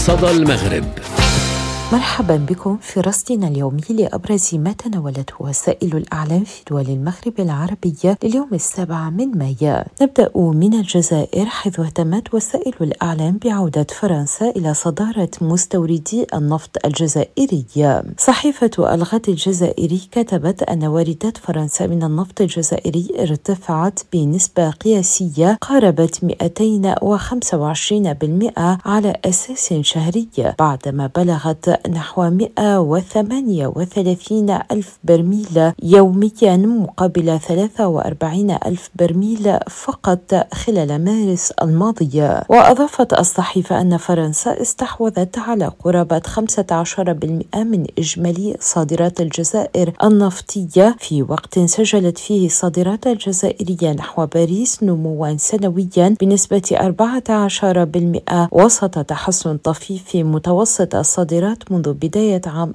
صدى المغرب. مرحبا بكم في رصدنا اليومي لأبرز ما تناولته وسائل الإعلام في دول المغرب العربية لليوم 7 من مايو. نبدأ من الجزائر، حيث اهتمت وسائل الإعلام بعودة فرنسا إلى صدارة مستوردي النفط الجزائري. صحيفة الغد الجزائري كتبت أن واردات فرنسا من النفط الجزائري ارتفعت بنسبة قياسية قاربت 225% على أساس شهري، بعدما بلغت نحو 138 ألف برميل يوميا مقابل 43 ألف برميل فقط خلال مارس الماضي. وأضافت الصحيفة أن فرنسا استحوذت على قرابة 15% من إجمالي صادرات الجزائر النفطية، في وقت سجلت فيه الصادرات الجزائرية نحو باريس نموا سنويا بنسبة 14%، وسط تحسن طفيف في متوسط الصادرات منذ بداية عام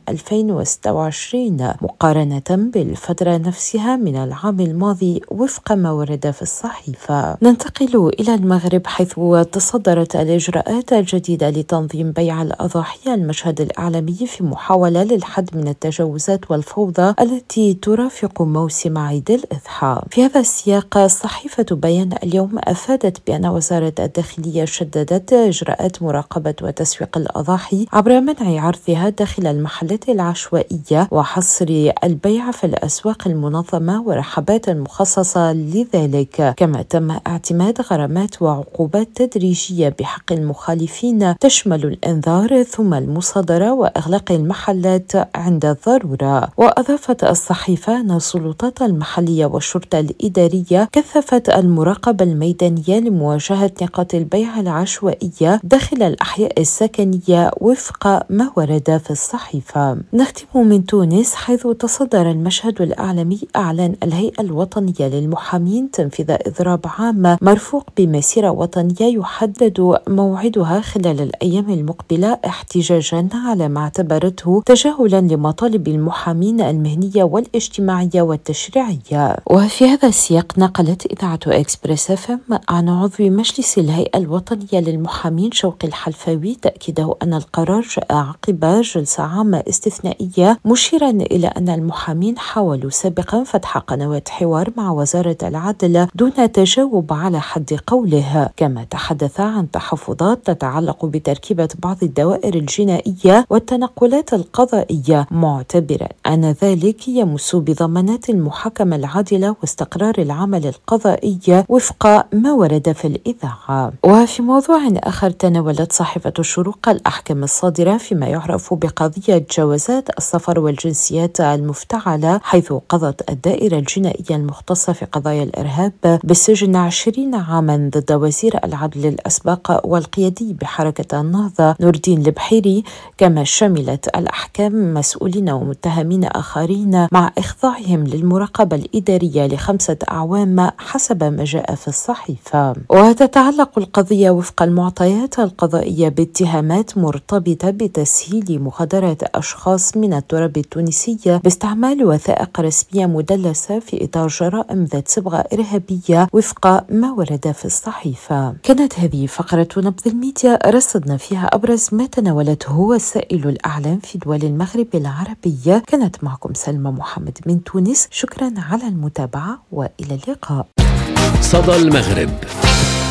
2026 مقارنة بالفترة نفسها من العام الماضي، وفق ما ورد في الصحيفة. ننتقل إلى المغرب، حيث تصدرت الإجراءات الجديدة لتنظيم بيع الأضاحي المشهد الإعلامي في محاولة للحد من التجاوزات والفوضى التي ترافق موسم عيد الأضحى. في هذا السياق، صحيفة بيان اليوم أفادت بأن وزارة الداخلية شددت إجراءات مراقبة وتسويق الأضاحي عبر منع عرضها داخل المحلات العشوائية وحصر البيع في الأسواق المنظمة ورحبات مخصصة لذلك، كما تم اعتماد غرامات وعقوبات تدريجية بحق المخالفين تشمل الإنذار ثم المصادرة وإغلاق المحلات عند الضرورة. وأضافت الصحيفة أن السلطات المحلية والشرطة الإدارية كثفت المراقبة الميدانية لمواجهة نقاط البيع العشوائية داخل الأحياء السكنية وفق ما ورد في الصحيفة. نختم من تونس، حيث تصدر المشهد الإعلامي إعلان الهيئة الوطنية للمحامين تنفيذ إضراب عام مرفوق بمسيرة وطنية يحدد موعدها خلال الأيام المقبلة، احتجاجا على ما اعتبرته تجاهلا لمطالب المحامين المهنية والاجتماعية والتشريعية. وفي هذا السياق، نقلت إذاعة إكسبريس FM عن عضو مجلس الهيئة الوطنية للمحامين شوقي الحلفاوي تأكيده أن القرار جاء عقب جلسة عامة استثنائية، مشيرا إلى أن المحامين حاولوا سابقا فتح قنوات حوار مع وزارة العدل دون تجاوب على حد قوله، كما تحدث عن تحفظات تتعلق بتركيبة بعض الدوائر الجنائية والتنقلات القضائية، معتبرا أن ذلك يمس بضمانات المحاكمة العادلة واستقرار العمل القضائي وفق ما ورد في الإذاعة. وفي موضوع آخر، تناولت صحيفة الشروق الأحكام الصادرة فيما يعرف بقضية جوازات السفر والجنسيات المفتعلة، حيث قضت الدائرة الجنائية المختصة في قضايا الإرهاب بالسجن 20 عاما ضد وزير العدل الأسبق والقيادي بحركة النهضة نور الدين البحيري، كما شملت الأحكام مسؤولين ومتهمين آخرين مع إخضاعهم للمراقبة الإدارية ل5 أعوام حسب ما جاء في الصحيفة. وتتعلق القضية وفق المعطيات القضائية باتهامات مرتبطة بتسهيل مغادرة أشخاص من التراب التونسي باستعمال وثائق رسمية مدلسة في إطار جرائم ذات صبغة إرهابية وفق ما ورد في الصحيفة. كانت هذه فقرة نبض الميديا، رصدنا فيها أبرز ما تناولته وسائل الإعلام في دول المغرب العربية. كانت معكم سلمى محمد من تونس، شكرا على المتابعة وإلى اللقاء. صدى المغرب.